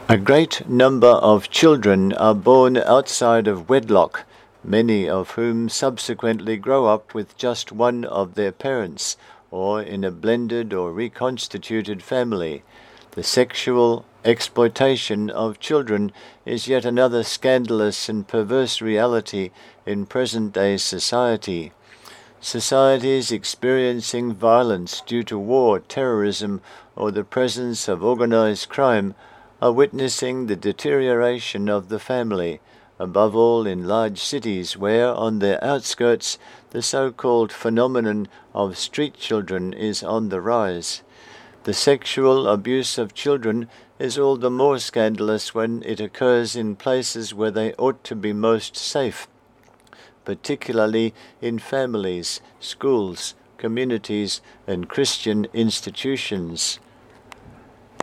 A great number of children are born outside of wedlock, many of whom subsequently grow up with just one of their parents, or in a blended or reconstituted family. The sexual exploitation of children is yet another scandalous and perverse reality in present-day society. Societies experiencing violence due to war, terrorism, or the presence of organized crime are witnessing the deterioration of the family, above all in large cities where, on their outskirts, the so-called phenomenon of street children is on the rise. The sexual abuse of children is all the more scandalous when it occurs in places where they ought to be most safe, particularly in families, schools, communities, and Christian institutions.